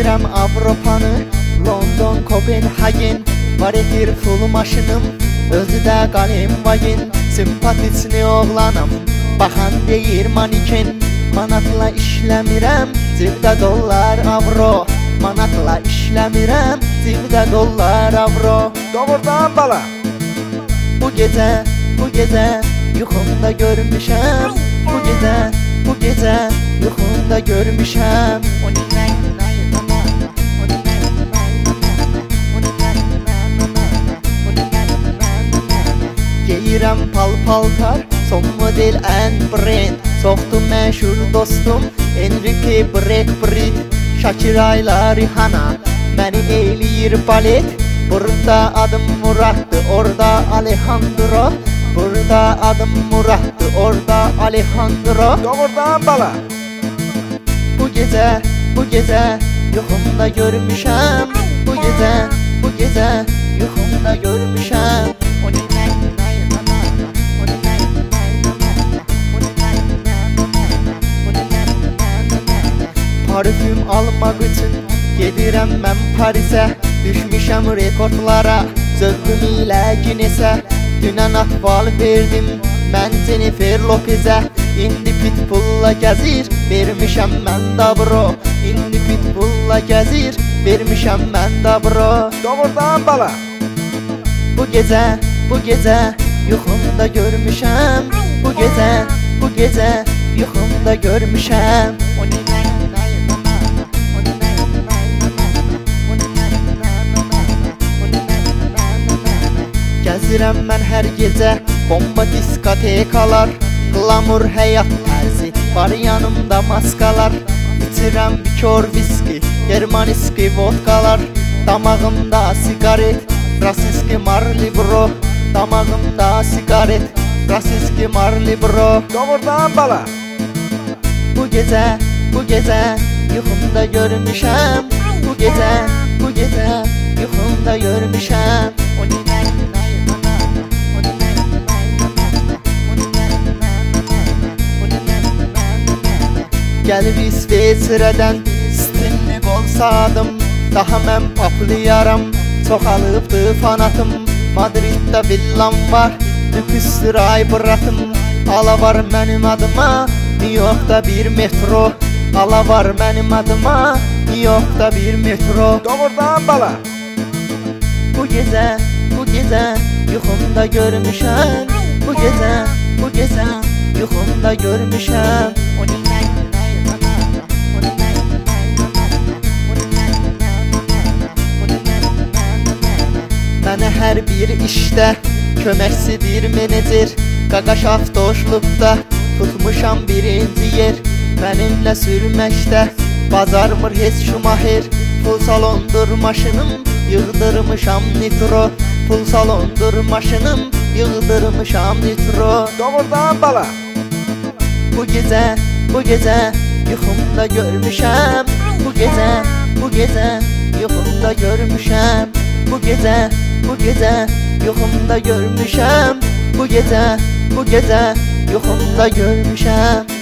Gezirəm Avropanı, London, Kopenhagen. Var edir full maşınım, özü də Qalenvagen. Simpatisini oğlanım, baxan deyir maniken. Manatla işləmirəm, cibdə dollar, avro. Manatla işləmirəm, cibdə dollar, avro. Doğrudan bala. Bu gecə yuxumda görmüşəm. Bu gecə yuxumda görmüşəm. Geyirəm pal-paltar, son model ən brand. Soxdum məşhur dostum Enrique Brad Pitt. Shakira ilə Rihanna məni eləyir balet. Burada adım Murat'dı, orada Alejandro. Burada adım Murat'dı, orada Alejandro. Doğrudan bala. Bu gecə yuxumda görmüşəm. Bu gecə yuxumda görmüşəm. Parfüm almaq üçün gedirəm mən Parisə. Düşmüşəm rekordlara, zövqüm ilə Guinness-ə. Dünən atval verdim mən Jennifer Lopez'ə. İndi pitbulla gəzir, vermişəm mən dabro. İndi pitbulla gəzir, vermişəm mən dabro. Doğrudan bala. Bu gecə yuxumda görmüşəm. Bu gecə yuxumda görmüşəm. Gəzirəm mən hər gecə, bomba diskotekalar. Glamur həyat tərzi, var yanımda maskalar. İçirəm bikör viski, germaniski vodkalar. Damağımda sigaret, rasiski Marlboro. Damağımda sigaret, rasiski Marlboro. Doğrudan bala. Bu gecə yuxumda görmüşəm. Bu gecə yuxumda görmüşəm. Gəlir İsveçrədən, stinli olsa adım. Daha mən paplayaram, çoxalıbdı fanatım. Madriddə villam var, lüks rayburatım. Ala var mənim adıma, New York'da bir metro. Ala var mənim adıma, New York'da bir metro. Doğrudan bala. Bu gecə yuxumda görmüşəm. Bu gecə yuxumda görmüşəm. Mənə hər bir işdə köməksidir menecer. Qaqaş avtoşluqda tutmuşam birinci yer. Mənimlə sürməkdə bazarmır heç Şumaher. Full salondur maşınım, yığdırmışam nitro. Full salondur maşınım, yığdırmışam nitro. Doğrudan bala. Bu gecə yuxumda görmüşəm. Bu gecə yuxumda görmüşəm. Bu gecə yuxumda görmüşəm. Bu gecə yuxumda görmüşəm.